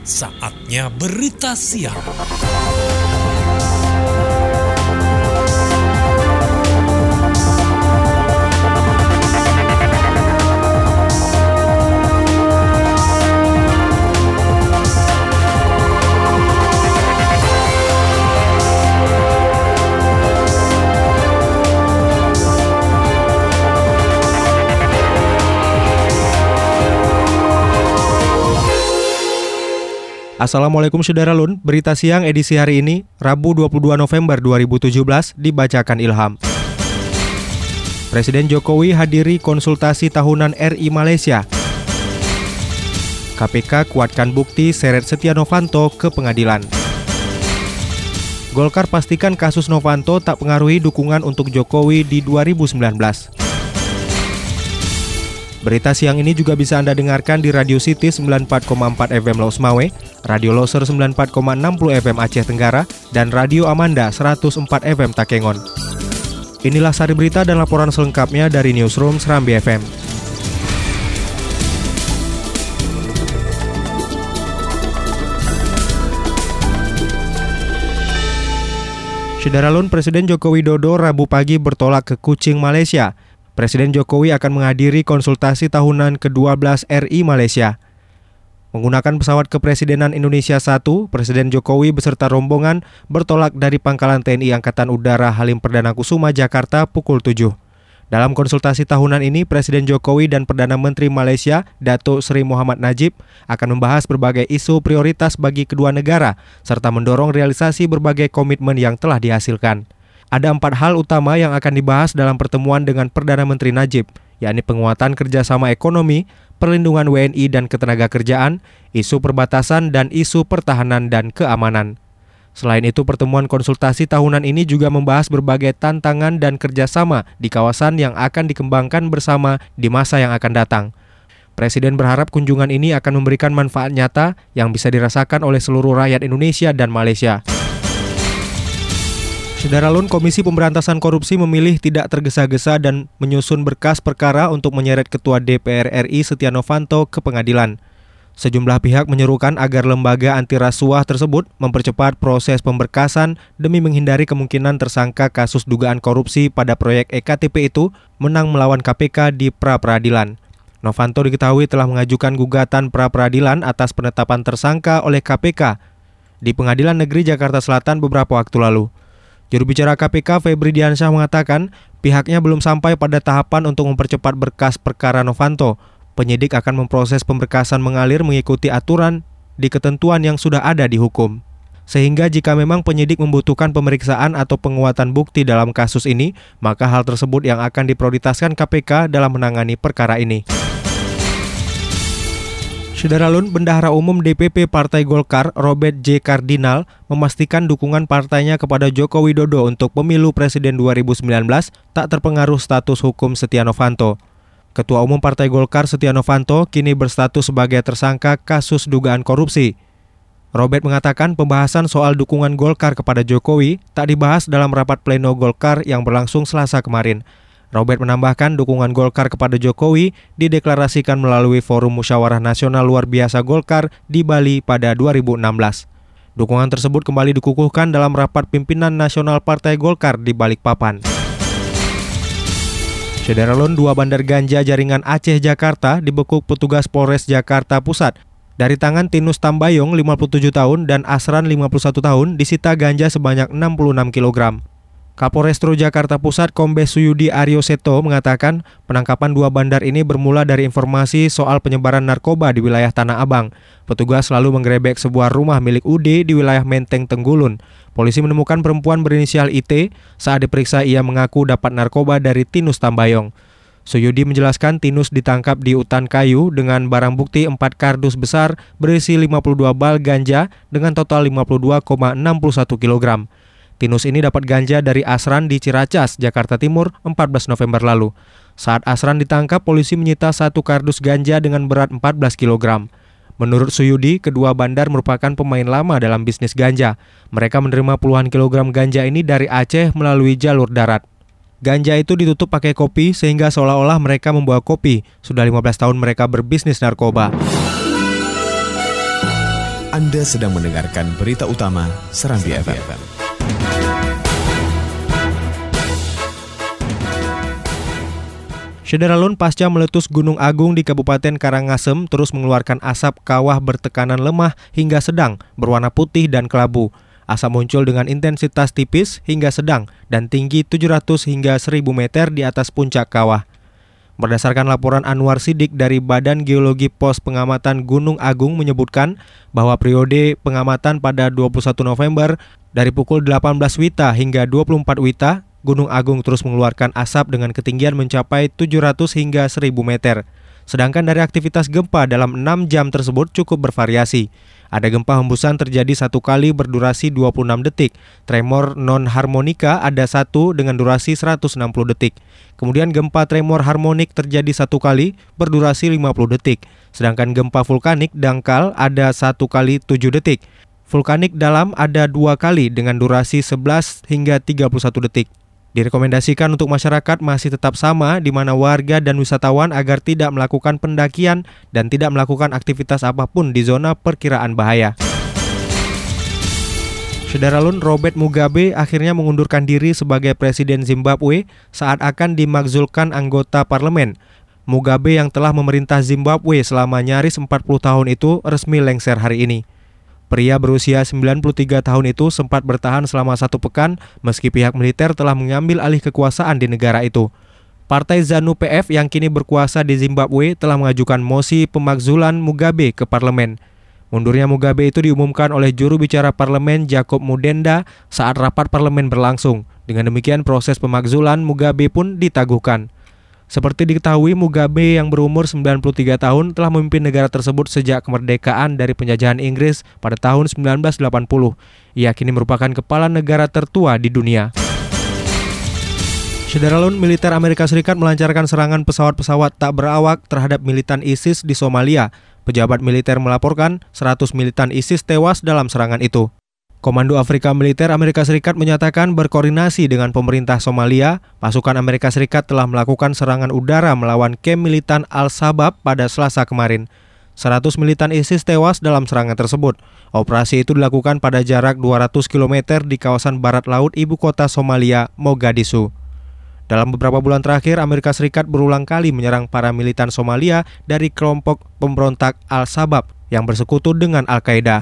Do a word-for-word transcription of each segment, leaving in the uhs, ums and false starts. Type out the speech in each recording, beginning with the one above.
Saatnya berita siang. Assalamualaikum Syederalun, berita siang edisi hari ini, Rabu dua puluh dua November dua ribu tujuh belas, dibacakan Ilham. Presiden Jokowi hadiri konsultasi tahunan R I Malaysia. K P K kuatkan bukti seret Setia Novanto ke pengadilan. Golkar pastikan kasus Novanto tak pengaruhi dukungan untuk Jokowi di dua ribu sembilan belas. Berita siang ini juga bisa Anda dengarkan di Radio City sembilan puluh empat koma empat F M Laos Mawe, Radio Loser sembilan puluh empat koma enam puluh F M Aceh Tenggara, dan Radio Amanda seratus empat F M Takengon. Inilah sari berita dan laporan selengkapnya dari Newsroom Serambi F M. Syederalun, Presiden Joko Widodo Rabu pagi bertolak ke Kuching, Malaysia. Presiden Jokowi akan menghadiri konsultasi tahunan ke dua belas R I Malaysia. Menggunakan pesawat Kepresidenan Indonesia satu, Presiden Jokowi beserta rombongan bertolak dari Pangkalan T N I Angkatan Udara Halim Perdana Kusuma, Jakarta pukul tujuh. Dalam konsultasi tahunan ini, Presiden Jokowi dan Perdana Menteri Malaysia, Datuk Seri Mohamad Najib, akan membahas berbagai isu prioritas bagi kedua negara, serta mendorong realisasi berbagai komitmen yang telah dihasilkan. Ada empat hal utama yang akan dibahas dalam pertemuan dengan Perdana Menteri Najib, yakni penguatan kerjasama ekonomi, perlindungan W N I dan ketenagakerjaan, isu perbatasan, dan isu pertahanan dan keamanan. Selain itu, pertemuan konsultasi tahunan ini juga membahas berbagai tantangan dan kerjasama di kawasan yang akan dikembangkan bersama di masa yang akan datang. Presiden berharap kunjungan ini akan memberikan manfaat nyata yang bisa dirasakan oleh seluruh rakyat Indonesia dan Malaysia. Syederalun, Komisi Pemberantasan Korupsi memilih tidak tergesa-gesa dan menyusun berkas perkara untuk menyeret Ketua D P R R I Setia Novanto ke pengadilan. Sejumlah pihak menyerukan agar lembaga anti rasuah tersebut mempercepat proses pemberkasan demi menghindari kemungkinan tersangka kasus dugaan korupsi pada proyek E K T P itu menang melawan K P K di pra-peradilan. Novanto diketahui telah mengajukan gugatan pra-peradilan atas penetapan tersangka oleh K P K di Pengadilan Negeri Jakarta Selatan beberapa waktu lalu. Juru bicara K P K Febri Diansyah mengatakan pihaknya belum sampai pada tahapan untuk mempercepat berkas perkara Novanto. Penyidik akan memproses pemberkasan mengalir mengikuti aturan di ketentuan yang sudah ada di hukum. Sehingga jika memang penyidik membutuhkan pemeriksaan atau penguatan bukti dalam kasus ini, maka hal tersebut yang akan diprioritaskan K P K dalam menangani perkara ini. Syederalun, Bendahara Umum D P P Partai Golkar, Robert J. Kardinal, memastikan dukungan partainya kepada Joko Widodo untuk pemilu Presiden dua ribu sembilan belas tak terpengaruh status hukum Setia Novanto. Ketua Umum Partai Golkar Setia Novanto kini berstatus sebagai tersangka kasus dugaan korupsi. Robert mengatakan pembahasan soal dukungan Golkar kepada Jokowi tak dibahas dalam rapat pleno Golkar yang berlangsung Selasa kemarin. Robert menambahkan dukungan Golkar kepada Jokowi dideklarasikan melalui Forum Musyawarah Nasional Luar Biasa Golkar di Bali pada dua ribu enam belas. Dukungan tersebut kembali dikukuhkan dalam rapat pimpinan nasional Partai Golkar di Balikpapan. Syederalun, dua bandar ganja jaringan Aceh Jakarta dibekuk petugas Polres Jakarta Pusat. Dari tangan Tinus Tambayong lima puluh tujuh tahun dan Asran lima puluh satu tahun disita ganja sebanyak enam puluh enam kilogram. Kapolrestro Jakarta Pusat Kombes Suyudi Aryo Seto mengatakan penangkapan dua bandar ini bermula dari informasi soal penyebaran narkoba di wilayah Tanah Abang. Petugas lalu menggerebek sebuah rumah milik U D di wilayah Menteng Tenggulun. Polisi menemukan perempuan berinisial I T. Saat diperiksa ia mengaku dapat narkoba dari Tinus Tambayong. Suyudi menjelaskan Tinus ditangkap di Utan Kayu dengan barang bukti empat kardus besar berisi lima puluh dua bal ganja dengan total lima puluh dua koma enam satu kilogram. Tinus ini dapat ganja dari Asran di Ciracas, Jakarta Timur, empat belas November lalu. Saat Asran ditangkap, polisi menyita satu kardus ganja dengan berat empat belas kilogram. Menurut Suyudi, kedua bandar merupakan pemain lama dalam bisnis ganja. Mereka menerima puluhan kilogram ganja ini dari Aceh melalui jalur darat. Ganja itu ditutup pakai kopi sehingga seolah-olah mereka membawa kopi. Sudah lima belas tahun mereka berbisnis narkoba. Anda sedang mendengarkan berita utama Serambi F M. Syederalun, pasca meletus Gunung Agung di Kabupaten Karangasem terus mengeluarkan asap kawah bertekanan lemah hingga sedang berwarna putih dan kelabu. Asap muncul dengan intensitas tipis hingga sedang dan tinggi tujuh ratus hingga seribu meter di atas puncak kawah. Berdasarkan laporan Anwar Sidik dari Badan Geologi Pos Pengamatan Gunung Agung menyebutkan bahwa periode pengamatan pada dua puluh satu November dari pukul delapan belas wita hingga dua puluh empat wita, Gunung Agung terus mengeluarkan asap dengan ketinggian mencapai tujuh ratus hingga seribu meter. Sedangkan dari aktivitas gempa dalam enam jam tersebut cukup bervariasi. Ada gempa hembusan terjadi satu kali berdurasi dua puluh enam detik. Tremor non-harmonika ada satu dengan durasi seratus enam puluh detik. Kemudian gempa tremor harmonik terjadi satu kali berdurasi lima puluh detik. Sedangkan gempa vulkanik dangkal ada satu kali tujuh detik. Vulkanik dalam ada dua kali dengan durasi sebelas hingga tiga puluh satu detik. Direkomendasikan untuk masyarakat masih tetap sama, di mana warga dan wisatawan agar tidak melakukan pendakian dan tidak melakukan aktivitas apapun di zona perkiraan bahaya. Syederalun, Robert Mugabe akhirnya mengundurkan diri sebagai Presiden Zimbabwe saat akan dimakzulkan anggota parlemen. Mugabe yang telah memerintah Zimbabwe selama nyaris empat puluh tahun itu resmi lengser hari ini. Pria berusia sembilan puluh tiga tahun itu sempat bertahan selama satu pekan meski pihak militer telah mengambil alih kekuasaan di negara itu. Partai ZANU-P F yang kini berkuasa di Zimbabwe telah mengajukan mosi pemakzulan Mugabe ke parlemen. Mundurnya Mugabe itu diumumkan oleh juru bicara parlemen Jacob Mudenda saat rapat parlemen berlangsung. Dengan demikian proses pemakzulan Mugabe pun ditangguhkan. Seperti diketahui, Mugabe yang berumur sembilan puluh tiga tahun telah memimpin negara tersebut sejak kemerdekaan dari penjajahan Inggris pada tahun sembilan belas delapan puluh. Ia kini merupakan kepala negara tertua di dunia. Syederalun, militer Amerika Serikat melancarkan serangan pesawat-pesawat tak berawak terhadap militan ISIS di Somalia. Pejabat militer melaporkan seratus militan ISIS tewas dalam serangan itu. Komando Afrika Militer Amerika Serikat menyatakan berkoordinasi dengan pemerintah Somalia, pasukan Amerika Serikat telah melakukan serangan udara melawan kamp militan Al-Shabaab pada Selasa kemarin. seratus militan ISIS tewas dalam serangan tersebut. Operasi itu dilakukan pada jarak dua ratus kilometer di kawasan barat laut ibu kota Somalia, Mogadishu. Dalam beberapa bulan terakhir, Amerika Serikat berulang kali menyerang para militan Somalia dari kelompok pemberontak Al-Shabaab yang bersekutu dengan Al-Qaeda.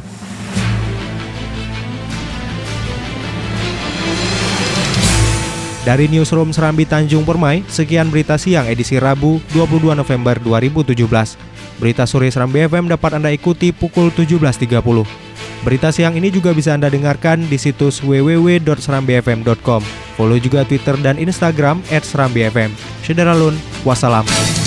Dari Newsroom Serambi Tanjung Permai, sekian berita siang edisi Rabu dua puluh dua November dua ribu tujuh belas. Berita sore Serambi F M dapat Anda ikuti pukul tujuh belas tiga puluh. Berita siang ini juga bisa Anda dengarkan di situs w w w dot serambi f m dot com. Follow juga Twitter dan Instagram et serambi f m. Syederalun, wassalam.